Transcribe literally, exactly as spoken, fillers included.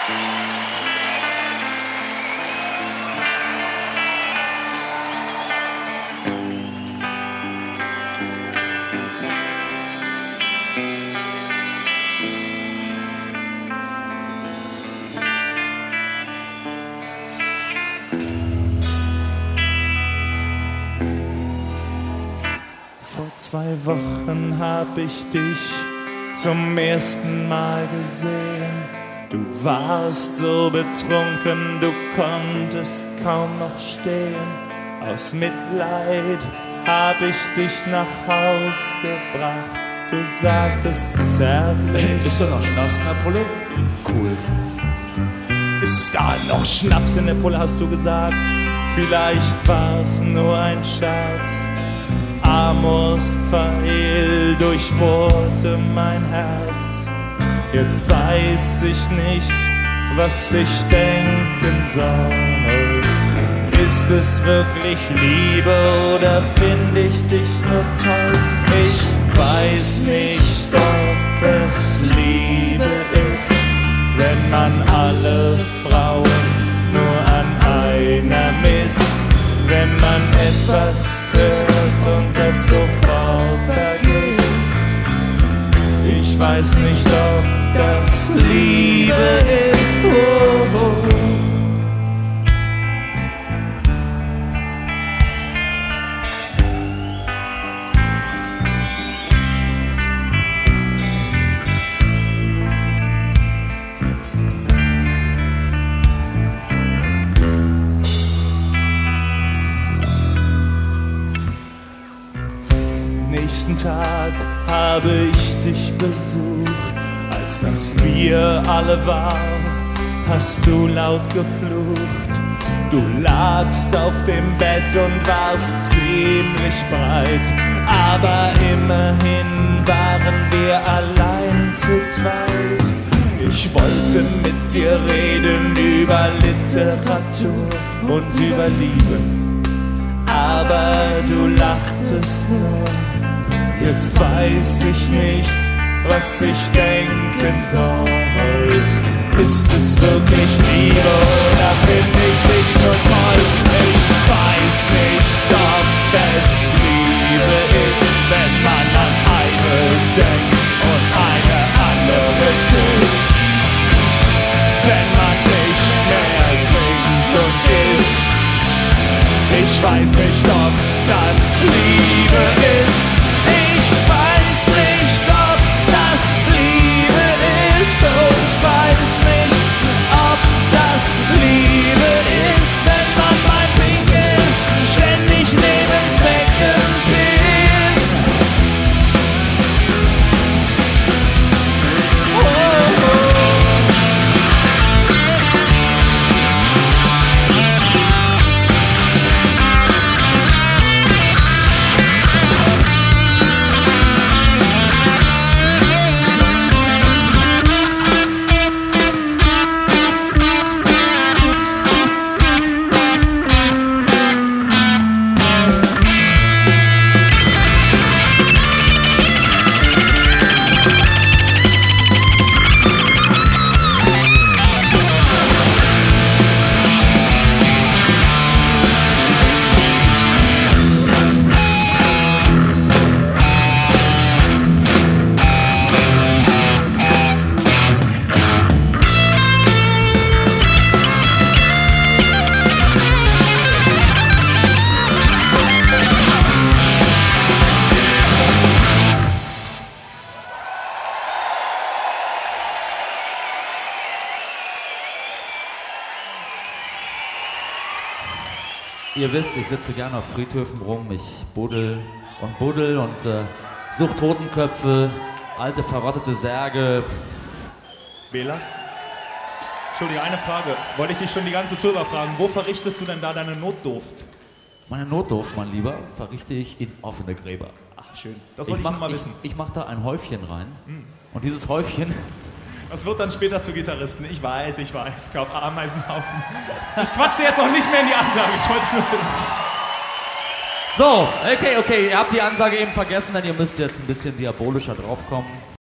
Vor zwei Wochen hab ich dich zum ersten Mal gesehen. Du warst so betrunken, du konntest kaum noch stehen. Aus Mitleid hab ich dich nach Haus gebracht. Du sagtest zärtlich: Ist da noch Schnaps in der Pulle? Cool. Ist da noch Schnaps in der Pulle, hast du gesagt? Vielleicht war's nur ein Scherz. Amors Pfeil durchbohrte mein Herz. Jetzt weiß ich nicht, was ich denken soll. Ist es wirklich Liebe oder finde ich dich nur toll? Ich weiß nicht, ob es Liebe ist, wenn man alle Frauen nur an einer misst. Wenn man etwas hört und das sofort vergisst. Ich weiß nicht, ob das Liebe ist. Oh, oh. Nächsten Tag habe ich dich besucht. Als das Bier alle war, hast du laut geflucht. Du lagst auf dem Bett und warst ziemlich breit. Aber immerhin waren wir allein zu zweit. Ich wollte mit dir reden über Literatur und über Liebe, aber du lachtest nur. Jetzt weiß ich nicht, was ich denken soll. Ist es wirklich Liebe oder finde ich dich nur toll? Ich weiß nicht, ob es Liebe ist, wenn man an eine denkt und eine andere küsst. Wenn man nicht mehr trinkt und isst. Ich weiß nicht, ob das Liebe ist. Ich weiß nicht, ob das Liebe ist. Oh, ich weiß nicht, ob das Liebe ist, wenn man beim Pinkeln ständig neben's Becken pisst. Oh, oh. Ihr wisst, ich sitze gerne auf Friedhöfen rum, ich buddel und buddel und äh, such Totenköpfe, alte verrottete Särge. Bela? Entschuldige, eine Frage. Wollte ich dich schon die ganze Tour über fragen. Wo verrichtest du denn da deine Notdurft? Meine Notdurft, mein Lieber, verrichte ich in offene Gräber. Ach, schön. Das wollte ich, ich noch mal wissen. Ich, ich mache da ein Häufchen rein. Mm. Und dieses Häufchen... Das wird dann später zu Gitarristen. Ich weiß, ich weiß. Kauf Ameisenhaufen. Ich quatsche jetzt auch nicht mehr in die Ansage. Ich wollte es nur wissen. So, okay, okay. Ihr habt die Ansage eben vergessen, denn ihr müsst jetzt ein bisschen diabolischer draufkommen.